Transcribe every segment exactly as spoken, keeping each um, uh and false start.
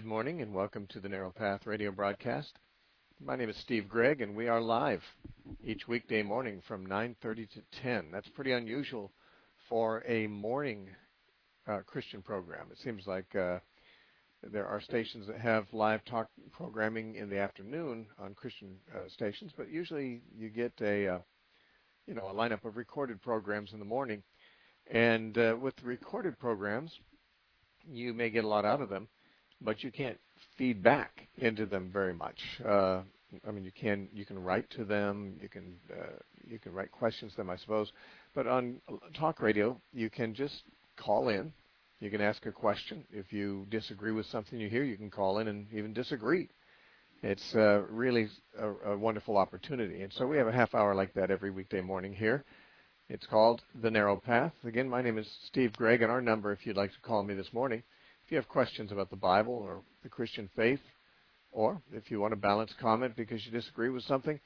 morning and welcome to the Narrow Path radio broadcast. My name is Steve Gregg and we are live each weekday morning from nine thirty to ten. That's pretty unusual for a morning uh, Christian program. It seems like uh, there are stations that have live talk programming in the afternoon on Christian uh, stations, but usually you get a uh, you know a lineup of recorded programs in the morning. And uh, with the recorded programs, you may get a lot out of them, but you can't feed back into them very much. Uh, I mean, you can you can write to them, you can uh, you can write questions to them, I suppose. But on talk radio, you can just call in. You can ask a question. If you disagree with something you hear, you can call in and even disagree. It's uh, really a, a wonderful opportunity. And so we have a half hour like that every weekday morning here. It's called The Narrow Path. Again, my name is Steve Gregg, and our number, if you'd like to call me this morning, if you have questions about the Bible or the Christian faith, or if you want a balanced comment because you disagree with something,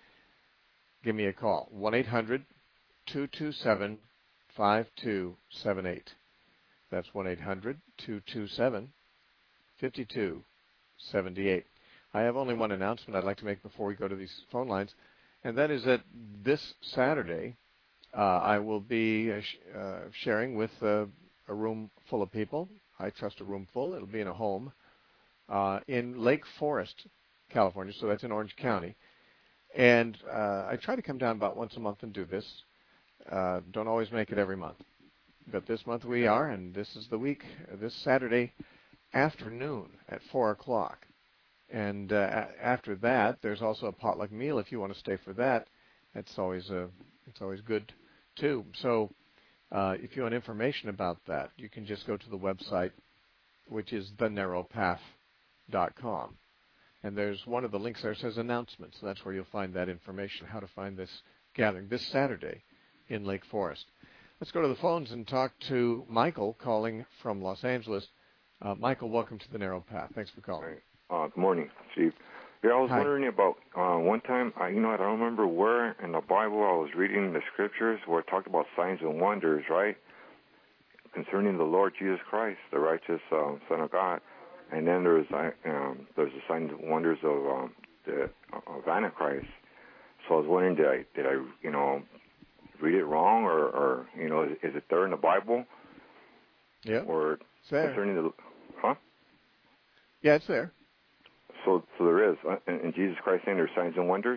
give me a call. one eight hundred two two seven five two seven eight. That's one eight hundred two two seven five two seven eight. I have only one announcement I'd like to make before we go to these phone lines, and that is that this Saturday, Uh, I will be uh, sh- uh, sharing with uh, a room full of people. I trust a room full. It'll be in a home uh, in Lake Forest, California. So that's in Orange County. And uh, I try to come down about once a month and do this. Uh, don't always make it every month. But this month we are, and this is the week, uh, this Saturday afternoon at four o'clock. And uh, a- after that, there's also a potluck meal if you want to stay for that. That's always a, it's always good too. So uh, if you want information about that, you can just go to the website, which is the narrow path dot com. And there's one of the links there that says announcements. And that's where you'll find that information, how to find this gathering this Saturday in Lake Forest. Let's go to the phones and talk to Michael calling from Los Angeles. Uh, Michael, welcome to the Narrow Path. Thanks for calling. Uh, good morning, Steve. Yeah, I was Hi. wondering about uh, one time, I, you know, I don't remember where in the Bible I was reading the scriptures where it talked about signs and wonders, right, concerning the Lord Jesus Christ, the righteous um, Son of God. And then there's uh, um, there's the signs and wonders of um, the of Antichrist. So I was wondering, did I did I you know read it wrong, or, or you know, is, is it there in the Bible? Yeah. Or it's there. concerning the huh? Yeah, it's there. So, so there is. Uh, in, in Jesus Christ's name, there's signs and wonders?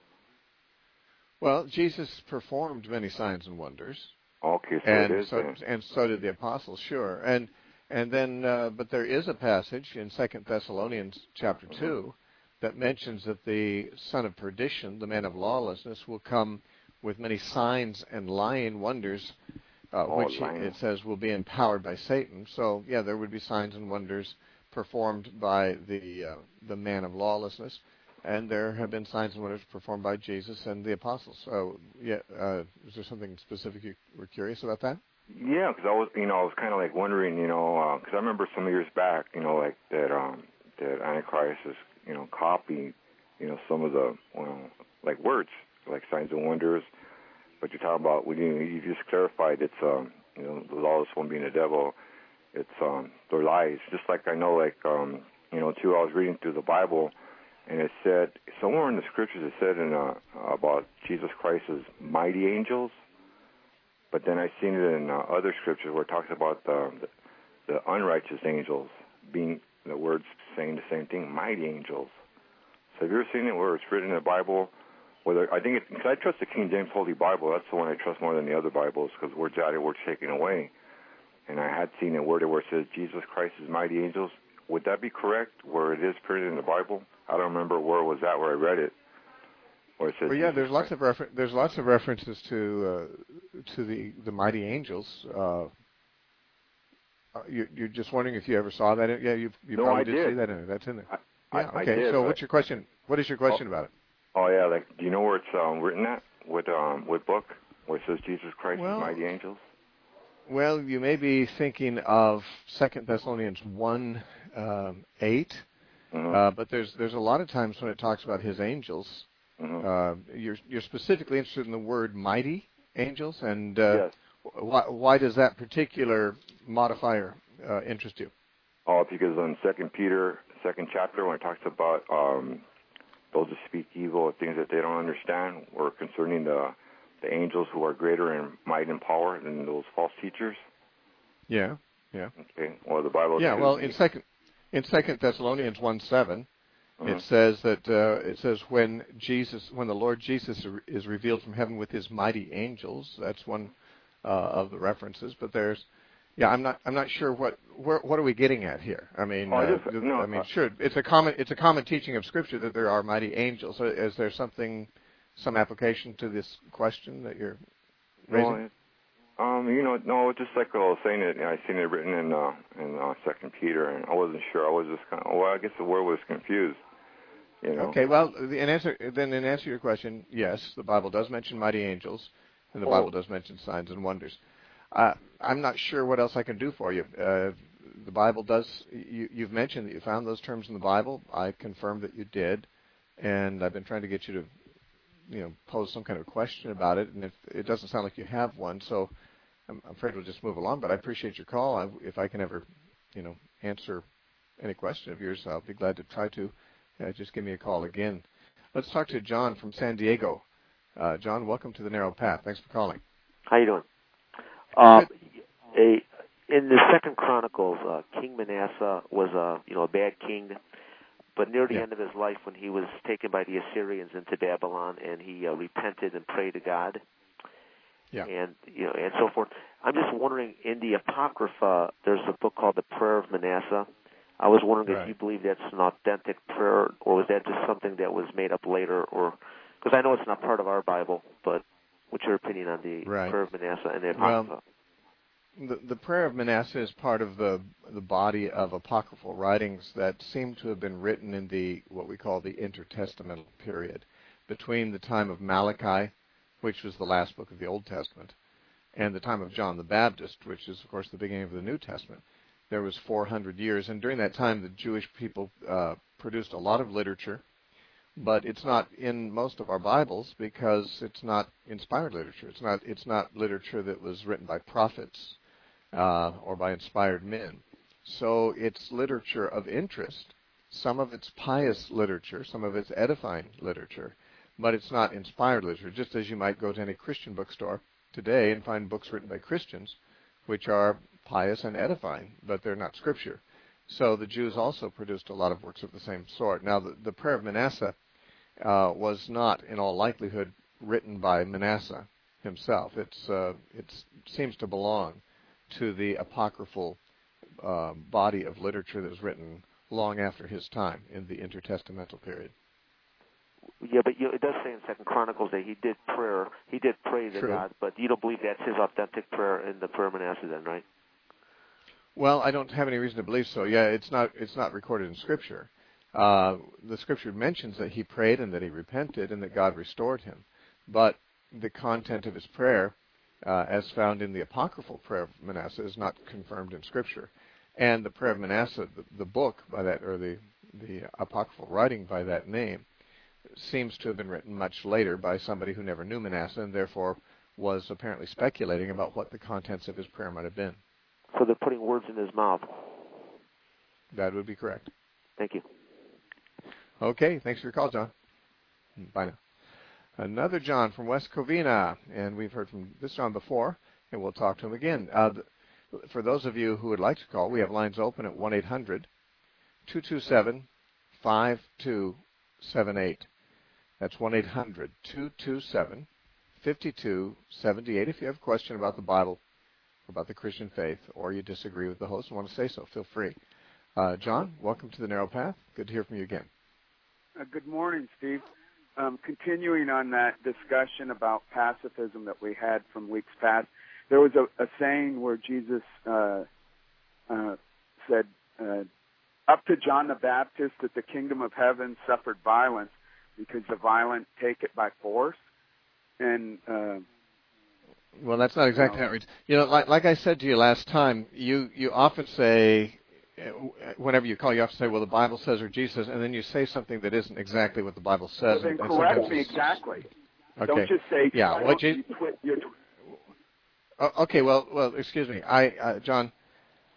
Well, Jesus performed many signs and wonders. Okay, so and it is so, then. And so did the apostles, sure. And and then, uh, but there is a passage in Second Thessalonians chapter Mm-hmm. two that mentions that the son of perdition, the man of lawlessness, will come with many signs and lying wonders, uh, Oh, which lying. it says will be empowered by Satan. So, yeah, there would be signs and wonders performed by the uh, the man of lawlessness, and there have been signs and wonders performed by Jesus and the apostles. So, yeah, uh, is there something specific you were curious about that? Yeah, because I was, you know, I was kind of like wondering, you know, because I remember some years back, you know, like that, um, that Antichrist is, you know, copying, you know, some of the, well, like words, like signs and wonders. But you're talking about, when you, you just clarified, it's, um, you know, the lawless one being the devil. It's um, their lies. Just like I know, like, um, you know, too, I was reading through the Bible, and it said, somewhere in the scriptures it said in, uh, about Jesus Christ's mighty angels, but then I seen it in uh, other scriptures where it talks about the, the, the unrighteous angels being, the words saying the same thing, mighty angels. So have you ever seen it where it's written in the Bible? Whether I think it, because I trust the King James Holy Bible, that's the one I trust more than the other Bibles, because words added, words taken away. And I had seen a word where it says Jesus Christ's mighty angels. Would that be correct, where it is printed in the Bible? I don't remember where it was at where I read it. Where it says well, yeah, Jesus there's lots Christ. of refer- there's lots of references to uh, to the, the mighty angels. Uh, you, you're just wondering if you ever saw that? In, yeah, you you No, probably I did, did. see that in there. That's in there. I, Yeah. I, Okay. I did, so, but, what's your question? What is your question oh, about it? Oh yeah, like do you know where it's um, written at? What um, what book? Where it says Jesus Christ's Well, mighty angels? Well, you may be thinking of Second Thessalonians one um, eight, Mm-hmm. uh, but there's there's a lot of times when it talks about his angels. Mm-hmm. Uh, you're you're specifically interested in the word mighty angels, and uh, Yes. why why does that particular modifier uh, interest you? Oh, because on Second Peter second chapter when it talks about um, those who speak evil of things that they don't understand, or concerning the the angels who are greater in might and power than those false teachers. Yeah, yeah. Okay. Well, the Bible. Yeah. Well, in second in Second Thessalonians one seven, uh-huh. it says that uh, it says when Jesus, when the Lord Jesus is revealed from heaven with His mighty angels. That's one uh, of the references. But there's, yeah, I'm not I'm not sure what where, what are we getting at here? I mean, oh, I, uh, just, no, I mean, uh, sure, it's a common it's a common teaching of Scripture that there are mighty angels. So is there something, some application to this question that you're raising? No, Um, you know, no, just like I was saying, it, you know, I seen it written in uh, in uh, Second Peter, and I wasn't sure. I was just kind of, well, I guess the word was confused. You know. Okay, well, in answer then in answer to your question, yes, the Bible does mention mighty angels, and the Oh. Bible does mention signs and wonders. Uh, I'm not sure what else I can do for you. Uh, the Bible does. You, you've mentioned that you found those terms in the Bible. I confirmed that you did, and I've been trying to get you to, you know, pose some kind of question about it, and if it doesn't sound like you have one, so I'm afraid we'll just move along. But I appreciate your call. I, if I can ever, you know, answer any question of yours, I'll be glad to try to. Uh, just give me a call again. Let's talk to John from San Diego. Uh, John, welcome to the Narrow Path. Thanks for calling. How you doing? Um, a in the Second Chronicles, uh, King Manasseh was a you know a bad king. But near the yeah. end of his life, when he was taken by the Assyrians into Babylon, and he uh, repented and prayed to God, yeah. and you know, and so forth. I'm just wondering, in the Apocrypha, there's a book called the Prayer of Manasseh. I was wondering right. if you believe that's an authentic prayer, or was that just something that was made up later, or because I know it's not part of our Bible, but what's your opinion on the right. Prayer of Manasseh and the Apocrypha? Well, The, the Prayer of Manasseh is part of the the body of apocryphal writings that seem to have been written in the what we call the intertestamental period, between the time of Malachi, which was the last book of the Old Testament, and the time of John the Baptist, which is, of course, the beginning of the New Testament. There was four hundred years, and during that time, the Jewish people uh, produced a lot of literature, but it's not in most of our Bibles because it's not inspired literature. It's not it's not literature that was written by prophets uh, or by inspired men. So it's literature of interest. Some of it's pious literature, some of it's edifying literature, but it's not inspired literature. Just as you might go to any Christian bookstore today and find books written by Christians, which are pious and edifying, but they're not Scripture. So the Jews also produced a lot of works of the same sort. Now, the, the Prayer of Manasseh uh, was not, in all likelihood, written by Manasseh himself. It's uh, it seems to belong to the apocryphal uh, body of literature that was written long after his time in the intertestamental period. Yeah, but you, it does say in Second Chronicles that he did prayer, he did pray to True. God, but you don't believe that's his authentic prayer in the Prayer of Manasseh, then, right? Well, I don't have any reason to believe so. Yeah, it's not it's not recorded in Scripture. Uh, the Scripture mentions that he prayed and that he repented and that God restored him, but the content of his prayer, uh, as found in the apocryphal Prayer of Manasseh, is not confirmed in Scripture. And the Prayer of Manasseh, the, the book by that, or the the apocryphal writing by that name, seems to have been written much later by somebody who never knew Manasseh and therefore was apparently speculating about what the contents of his prayer might have been. So they're putting words in his mouth. That would be correct. Thank you. Okay, thanks for your call, John. Bye now. Another John from West Covina, and we've heard from this John before, and we'll talk to him again. Uh, for those of you who would like to call, we have lines open at one eight hundred two two seven five two seven eight. That's one eight hundred two two seven five two seven eight. If you have a question about the Bible, about the Christian faith, or you disagree with the host and want to say so, feel free. Uh, John, welcome to the Narrow Path. Good to hear from you again. Uh, good morning, Steve. Um, continuing on that discussion about pacifism that we had from weeks past, there was a, a saying where Jesus uh, uh, said, uh, up to John the Baptist that the kingdom of heaven suffered violence because the violent take it by force. And uh, well, that's not exactly how it reads. You know, like, like I said to you last time, you, you often say, whenever you call, you often say, well, the Bible says or Jesus says, and then you say something that isn't exactly what the Bible says. Well, then and correct me exactly. Okay. Don't just say, yeah, what you, you twi- you're tw- okay, well, well, excuse me. I, uh, John,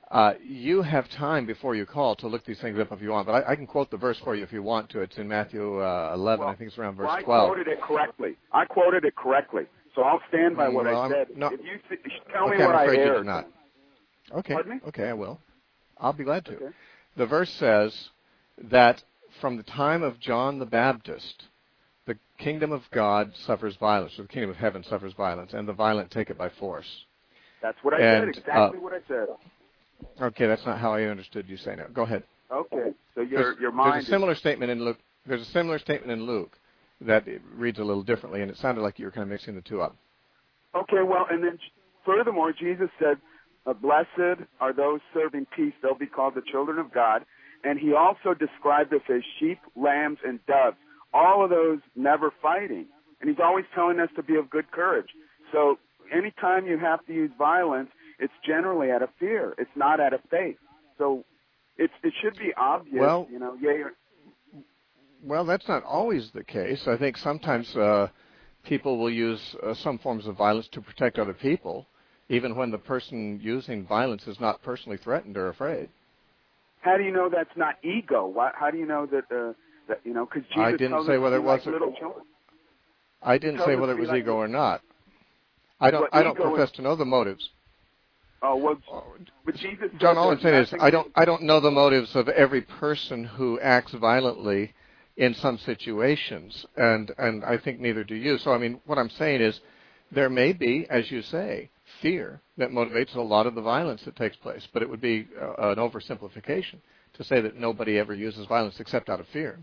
Uh, you have time before you call to look these things up if you want, but I, I can quote the verse for you if you want to. It's in Matthew uh, eleven, well, I think it's around verse well, I twelve. I quoted it correctly. I quoted it correctly, so I'll stand by Mm, what well, I I'm said. not- if you th- tell okay, me I'm where I afraid you erred. did not. Okay, Pardon me? okay, I will. I'll be glad to. Okay. The verse says that from the time of John the Baptist, the kingdom of God suffers violence, or the kingdom of heaven suffers violence, and the violent take it by force. That's what I And, said. Exactly uh, what I said. Okay, that's not how I understood you saying it. Go ahead. Okay. So your There's, your mind there's a similar statement in Luke. There's a similar statement in Luke that it reads a little differently, and it sounded like you were kind of mixing the two up. is okay. Well, and then furthermore, Jesus said, uh, "Blessed are those serving peace; they'll be called the children of God." And he also described us as sheep, lambs, and doves. All of those never fighting, and he's always telling us to be of good courage. So anytime you have to use violence, it's generally out of fear. It's not out of faith. So it's, it should be obvious, Well, you know. Yay or, well, that's not always the case. I think sometimes uh, people will use uh, some forms of violence to protect other people, even when the person using violence is not personally threatened or afraid. how do you know that's not ego? Why, how do you know that, uh, that you know, because Jesus I didn't tells say us whether to it be like was. little children. I didn't Tells say us whether to it be was like ego little- or not. I don't. Well, I don't ego profess is- to know the motives. Oh, well, but Jesus John, said all I'm there's saying is nothing- I don't. I don't know the motives of every person who acts violently in some situations, and and I think neither do you. So I mean, what I'm saying is, there may be, as you say, fear that motivates a lot of the violence that takes place, but it would be uh, an oversimplification to say that nobody ever uses violence except out of fear.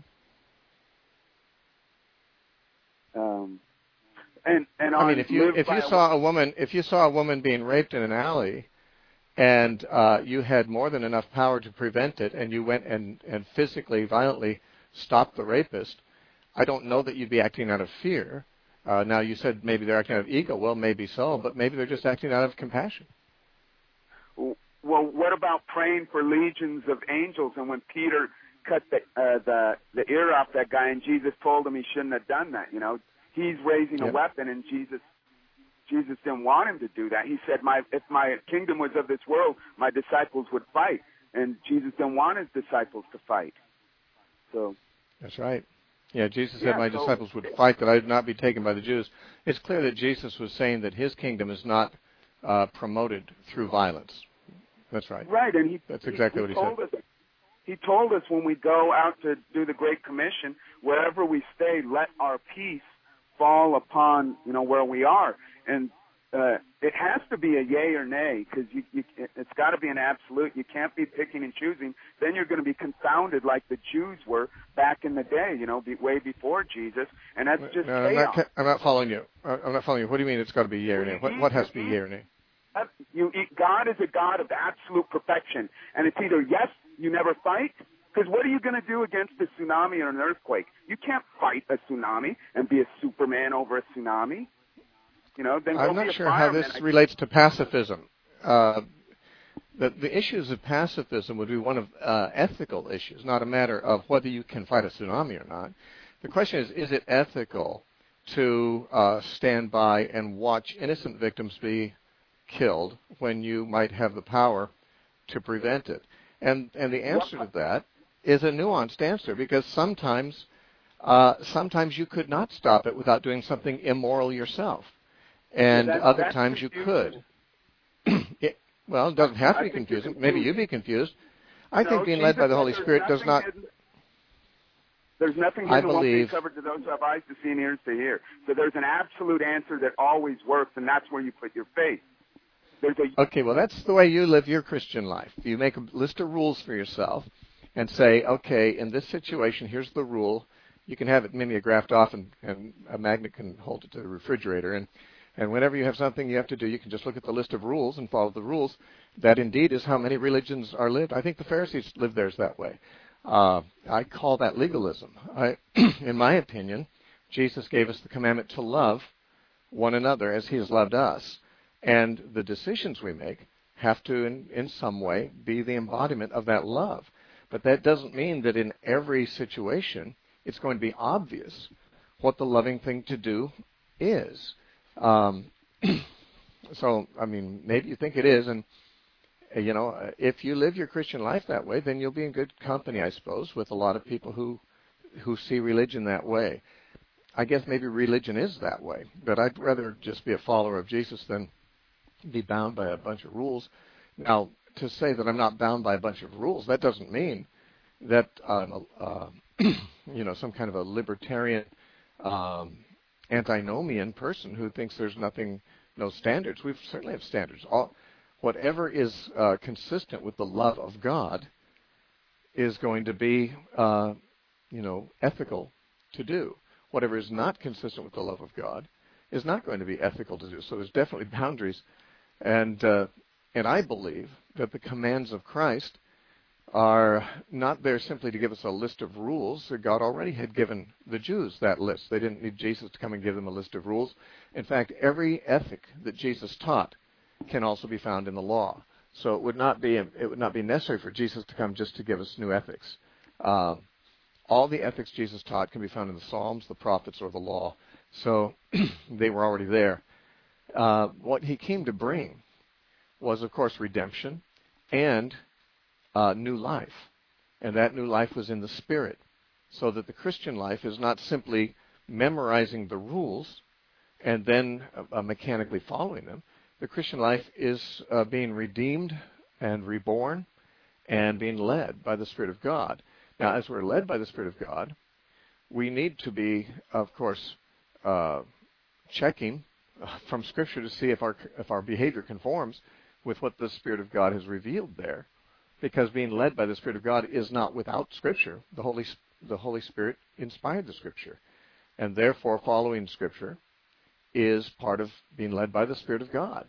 Um, and and I mean, on if you live if by you a- saw a woman if you saw a woman being raped in an alley, and uh, you had more than enough power to prevent it, and you went and and physically, violently stopped the rapist, I don't know that you'd be acting out of fear. Uh, now you said maybe they're acting out of ego. Well, maybe so, but maybe they're just acting out of compassion. Well, what about praying for legions of angels? And when Peter cut the uh, the the ear off that guy, and Jesus told him he shouldn't have done that. You know, he's raising a Yep. weapon, and Jesus Jesus didn't want him to do that. He said, "My if my kingdom was of this world, my disciples would fight." And Jesus didn't want his disciples to fight. So That's right. Yeah, Jesus Yeah, said, my so- disciples would fight that I would not be taken by the Jews. It's clear that Jesus was saying that his kingdom is not uh, promoted through violence. That's right. right, and he That's exactly he, he what he told us. He told us when we go out to do the Great Commission, wherever we stay, let our peace fall upon, you know, where we are. And uh, it has to be a yay or nay, because you, you, it's got to be an absolute. You can't be picking and choosing. Then you're going to be confounded like the Jews were back in the day, you know, be, way before Jesus. And that's just No, I'm chaos. not, I'm not following you. Uh, I'm not following you. What do you mean it's got to be yea or nay? What, what has to be yea or nay? You, God is a God of absolute perfection. And it's either yes, you never fight, because what are you going to do against a tsunami or an earthquake? You can't fight a tsunami and be a Superman over a tsunami. You know, then I'm go not be a sure how fireman. this relates to pacifism. Uh, the, the issues of pacifism would be one of uh, ethical issues, not a matter of whether you can fight a tsunami or not. The question is, is it ethical to uh, stand by and watch innocent victims be killed when you might have the power to prevent it? And and the answer to that is a nuanced answer, because sometimes uh, sometimes you could not stop it without doing something immoral yourself, and Yeah, that- other that's times you confusing. could. it, well, it doesn't have to I be think you're confusing. Maybe confused. you'd be confused. I No, think being Jesus led by the said Holy there's Spirit does nothing not. hidden- There's nothing I hidden that won't be believe- covered to those who have eyes to see and ears to hear. So there's an absolute answer that always works, and that's where you put your faith. There's a Okay, well, that's the way you live your Christian life. You make a list of rules for yourself and say, okay, in this situation, here's the rule. You can have it mimeographed off, and, and a magnet can hold it to the refrigerator. And, and whenever you have something you have to do, you can just look at the list of rules and follow the rules. That indeed is how many religions are lived. I think the Pharisees lived theirs that way. Uh, I call that legalism. I, in my opinion, Jesus gave us the commandment to love one another as he has loved us. And the decisions we make have to, in, in some way, be the embodiment of that love. But that doesn't mean that in every situation it's going to be obvious what the loving thing to do is. Um, so, I mean, maybe you think it is, and you know, if you live your Christian life that way, then you'll be in good company, I suppose, with a lot of people who who see religion that way. I guess maybe religion is that way, but I'd rather just be a follower of Jesus than be bound by a bunch of rules. Now, to say that I'm not bound by a bunch of rules, that doesn't mean that I'm a, uh, you know, some kind of a libertarian, um, antinomian person who thinks there's nothing, no standards. We certainly have standards. All, whatever is uh, consistent with the love of God is going to be, uh, you know, ethical to do. Whatever is not consistent with the love of God is not going to be ethical to do. So there's definitely boundaries. And uh, and I believe that the commands of Christ are not there simply to give us a list of rules. God already had given the Jews that list. They didn't need Jesus to come and give them a list of rules. In fact, every ethic that Jesus taught can also be found in the law. So it would not be it would not be necessary for Jesus to come just to give us new ethics. Uh, all the ethics Jesus taught can be found in the Psalms, the prophets, or the law. So they were already there. Uh, what he came to bring was, of course, redemption and uh, new life. And that new life was in the Spirit. So that the Christian life is not simply memorizing the rules and then uh, mechanically following them. The Christian life is uh, being redeemed and reborn and being led by the Spirit of God. Now, as we're led by the Spirit of God, we need to be, of course, uh, checking from Scripture to see if our if our behavior conforms with what the Spirit of God has revealed there. Because being led by the Spirit of God is not without Scripture. The Holy the Holy Spirit inspired the Scripture, and therefore following Scripture is part of being led by the Spirit of God.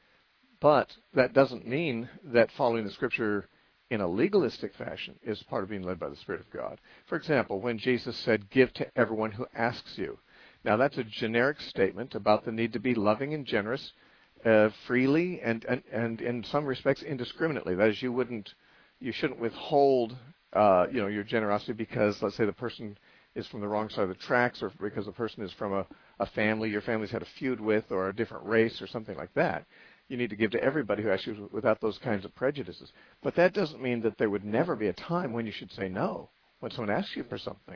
But that doesn't mean that following the Scripture in a legalistic fashion is part of being led by the Spirit of God. For example, when Jesus said, "Give to everyone who asks you." Now, that's a generic statement about the need to be loving and generous uh, freely and, and, and in some respects indiscriminately. That is, you wouldn't, you shouldn't withhold, uh, you know, your generosity because, let's say, the person is from the wrong side of the tracks, or because the person is from a, a family your family's had a feud with, or a different race, or something like that. You need to give to everybody who asks you without those kinds of prejudices. But that doesn't mean that there would never be a time when you should say no when someone asks you for something.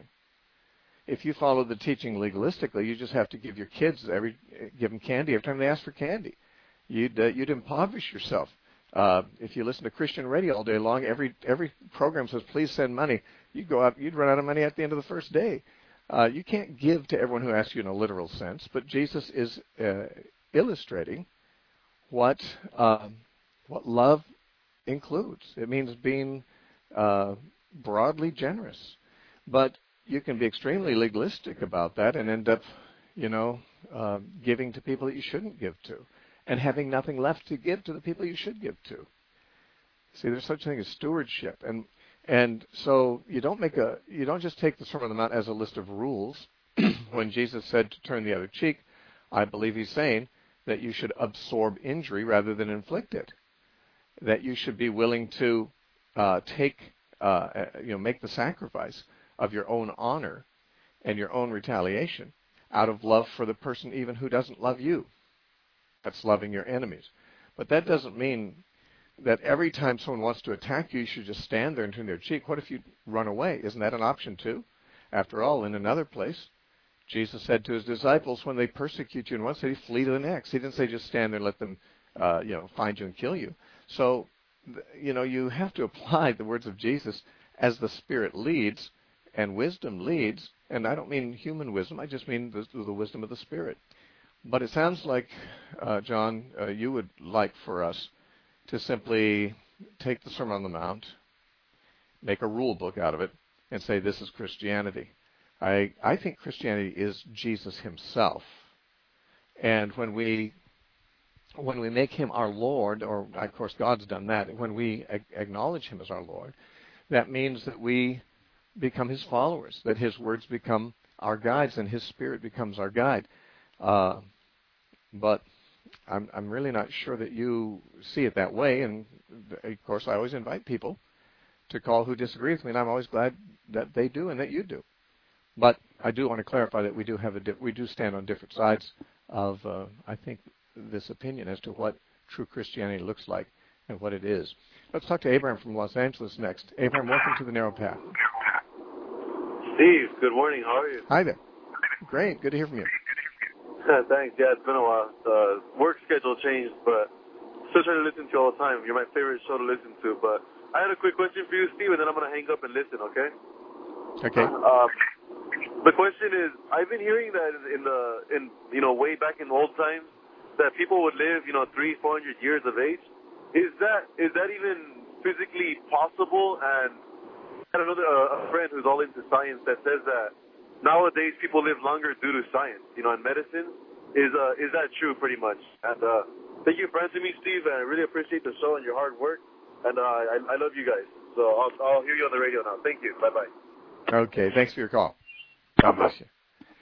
If you follow the teaching legalistically, you just have to give your kids every give them candy every time they ask for candy. You'd uh, you'd impoverish yourself. Uh, if you listen to Christian radio all day long, every every program says please send money. You'd go out, you'd run out of money at the end of the first day. Uh, you can't give to everyone who asks you in a literal sense, but Jesus is uh, illustrating what uh, what love includes. It means being uh, broadly generous, but you can be extremely legalistic about that and end up, you know, uh, giving to people that you shouldn't give to, and having nothing left to give to the people you should give to. See, there's such a thing as stewardship, and and so you don't make a you don't just take the Sermon on the Mount as a list of rules. When Jesus said to turn the other cheek, I believe he's saying that you should absorb injury rather than inflict it. That you should be willing to uh, take, uh, you know, make the sacrifice of your own honor and your own retaliation out of love for the person even who doesn't love you. That's loving your enemies. But that doesn't mean that every time someone wants to attack you, you should just stand there and turn their cheek. What if you run away? Isn't that an option too? After all, in another place, Jesus said to his disciples, when they persecute you in one city, flee to the next. He didn't say just stand there and let them uh, you know, find you and kill you. So, you know, you have to apply the words of Jesus as the Spirit leads and wisdom leads, and I don't mean human wisdom, I just mean the, the wisdom of the Spirit. But it sounds like, uh, John, uh, you would like for us to simply take the Sermon on the Mount, make a rule book out of it, and say this is Christianity. I, I think Christianity is Jesus himself. And when we when we make him our Lord, or of course God's done that, when we ag- acknowledge him as our Lord, that means that we become his followers, that his words become our guides and his Spirit becomes our guide. Uh, but I'm, I'm really not sure that you see it that way. And of course, I always invite people to call who disagree with me, and I'm always glad that they do and that you do. But I do want to clarify that we do have a di- we do stand on different sides of, uh, I think, this opinion as to what true Christianity looks like. and what it is. Let's talk to Abraham from Los Angeles next. Abraham, welcome to the Narrow Path. Steve, good morning. How are you? Hi there. Great. Good to hear from you. Thanks. Yeah, it's been a while. Uh, work schedule changed, but still trying to listen to you all the time. You're my favorite show to listen to. But I had a quick question for you, Steve, and then I'm going to hang up and listen, okay? Okay. Uh, the question is, I've been hearing that in the, in you know, way back in old times, that people would live, you know, three, four hundred years of age. Is that is that even physically possible? And I had another uh, a friend who's all into science that says that nowadays people live longer due to science, you know, and medicine. Is uh, is that true, pretty much? And uh, thank you for answering me, Steve. And I really appreciate the show and your hard work. And uh, I, I love you guys. So I'll, I'll hear you on the radio now. Thank you. Bye bye. Okay. Thanks for your call. God bless you.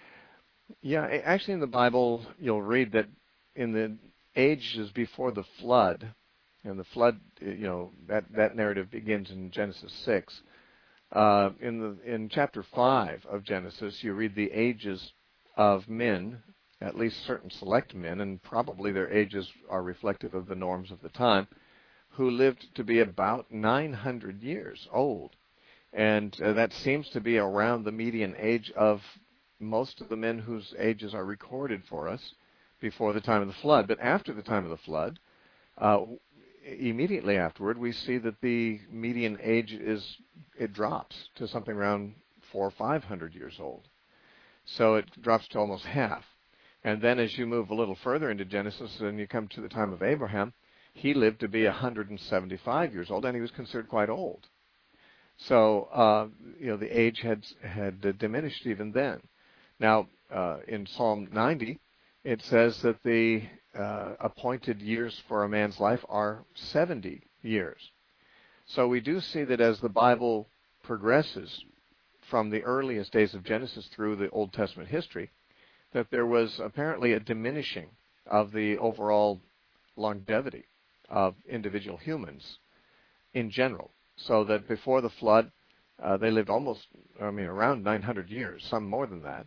Yeah, actually, in the Bible, you'll read that in the ages before the flood, and the flood, you know, that, that narrative begins in Genesis six. Uh, in the in chapter five of Genesis, you read the ages of men, at least certain select men, and probably their ages are reflective of the norms of the time, who lived to be about nine hundred years old. And uh, that seems to be around the median age of most of the men whose ages are recorded for us before the time of the flood. But after the time of the flood, uh, immediately afterward, we see that the median age is, it drops to something around four or five hundred years old. So it drops to almost half. And then as you move a little further into Genesis and you come to the time of Abraham, he lived to be one hundred seventy-five years old, and he was considered quite old. So, uh, you know, the age had had uh, diminished even then. Now, uh, in Psalm ninety, it says that the uh, appointed years for a man's life are seventy years. So we do see that as the Bible progresses from the earliest days of Genesis through the Old Testament history, that there was apparently a diminishing of the overall longevity of individual humans in general. So that before the flood, uh, they lived almost, I mean, around nine hundred years, some more than that.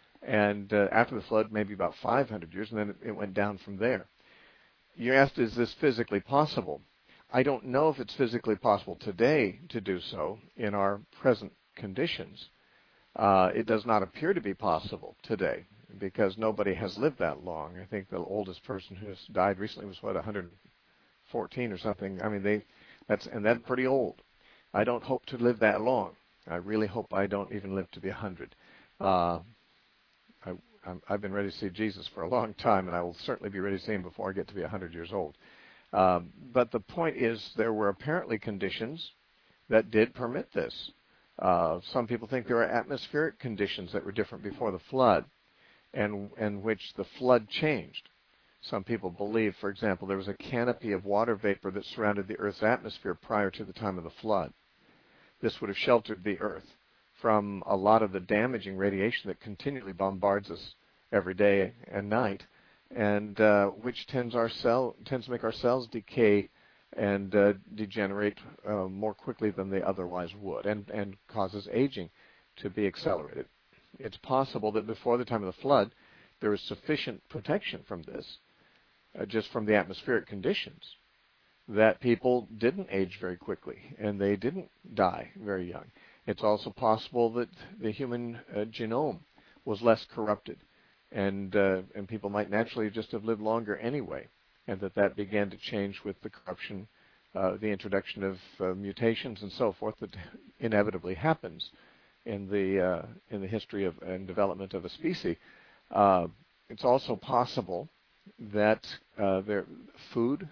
And uh, after the flood, maybe about five hundred years, and then it, it went down from there. You asked, is this physically possible? I don't know if it's physically possible today to do so in our present conditions. Uh, it does not appear to be possible today because nobody has lived that long. I think the oldest person who has died recently was, what, one hundred fourteen or something. I mean, they that's and that's pretty old. I don't hope to live that long. I really hope I don't even live to be one hundred. Uh, I, I'm, I've been ready to see Jesus for a long time, and I will certainly be ready to see him before I get to be one hundred years old. Um, but the point is, there were apparently conditions that did permit this. Uh, some people think there are atmospheric conditions that were different before the flood, and and which the flood changed. Some people believe, for example, there was a canopy of water vapor that surrounded the Earth's atmosphere prior to the time of the flood. This would have sheltered the Earth from a lot of the damaging radiation that continually bombards us every day and night, and uh, which tends our cell tends to make our cells decay and uh, degenerate uh, more quickly than they otherwise would, and, and causes aging to be accelerated. It's possible that before the time of the flood, there was sufficient protection from this, uh, just from the atmospheric conditions, that people didn't age very quickly and they didn't die very young. It's also possible that the human uh, genome was less corrupted, and uh, and people might naturally just have lived longer anyway, and that that began to change with the corruption, uh, the introduction of uh, mutations and so forth that inevitably happens in the uh, in the history of and development of a species. Uh, it's also possible that uh, their food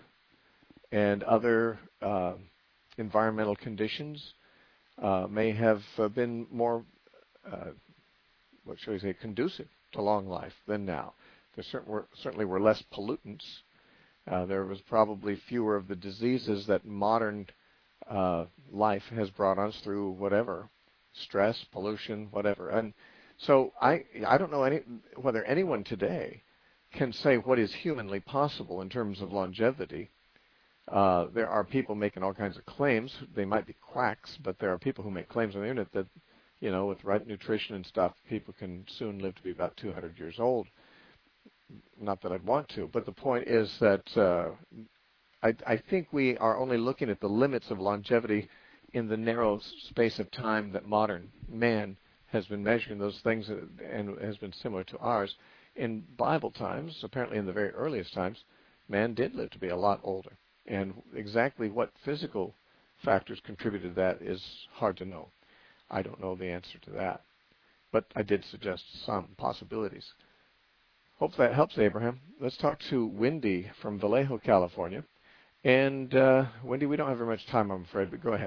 and other uh, environmental conditions uh, may have uh, been more, uh, what shall we say, conducive to long life than now. There certain were, certainly were less pollutants. Uh, there was probably fewer of the diseases that modern uh, life has brought us through whatever, stress, pollution, whatever. And so I I don't know any whether anyone today can say what is humanly possible in terms of longevity. Uh, there are people making all kinds of claims. They might be quacks, but there are people who make claims on the internet that, you know, with right nutrition and stuff, people can soon live to be about two hundred years old. Not that I'd want to, but the point is that uh, I, I think we are only looking at the limits of longevity in the narrow space of time that modern man has been measuring those things and has been similar to ours. In Bible times, apparently in the very earliest times, man did live to be a lot older. And exactly what physical factors contributed to that is hard to know. I don't know the answer to that. But I did suggest some possibilities. Hope that helps, Abraham. Let's talk to Wendy from Vallejo, California. And, uh, Wendy, we don't have very much time, I'm afraid, but go ahead.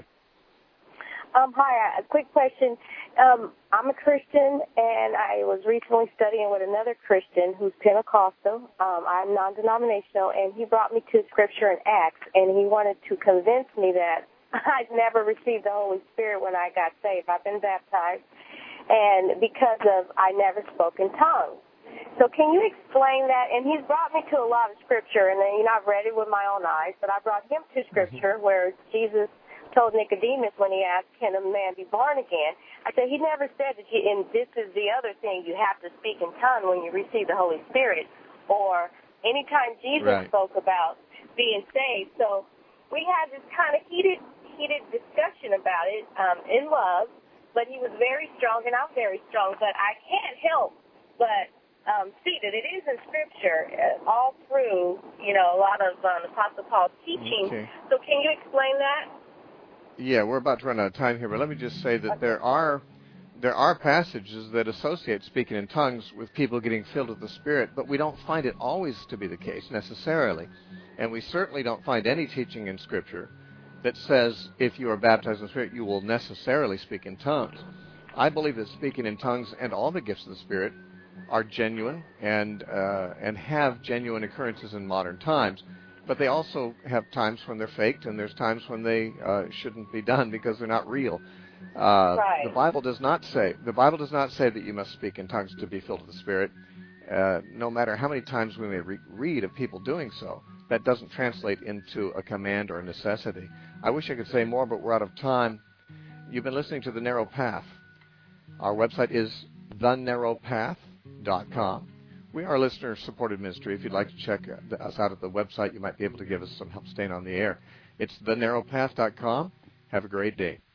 Um, hi, a quick question. Um, I'm a Christian, and I was recently studying with another Christian who's Pentecostal. Um, I'm non-denominational, and he brought me to Scripture in Acts, and he wanted to convince me that I'd never received the Holy Spirit when I got saved. I've been baptized, and because of I never spoke in tongues. So can you explain that? And he's brought me to a lot of Scripture, and you know, I've read it with my own eyes, but I brought him to Scripture where Jesus told Nicodemus when he asked, can a man be born again? I said, he never said that you, and this is the other thing, you have to speak in tongues when you receive the Holy Spirit, or anytime Jesus right. spoke about being saved. So we had this kind of heated, heated discussion about it um, in love, but he was very strong, and I'm very strong, but I can't help but um, see that it is in Scripture uh, all through, you know, a lot of um, Apostle Paul's teaching. Okay. So can you explain that? Yeah, we're about to run out of time here, but let me just say that there are there are passages that associate speaking in tongues with people getting filled with the Spirit, but we don't find it always to be the case necessarily. And we certainly don't find any teaching in Scripture that says if you are baptized in the Spirit, you will necessarily speak in tongues. I believe that speaking in tongues and all the gifts of the Spirit are genuine and uh, and have genuine occurrences in modern times. But they also have times when they're faked, and there's times when they uh, shouldn't be done because they're not real. Uh, right. The Bible does not say the Bible does not say that you must speak in tongues to be filled with the Spirit. Uh, no matter how many times we may re- read of people doing so, that doesn't translate into a command or a necessity. I wish I could say more, but we're out of time. You've been listening to The Narrow Path. Our website is the narrow path dot com. We are a listener-supported ministry. If you'd like to check us out at the website, you might be able to give us some help staying on the air. It's the narrow path dot com. Have a great day.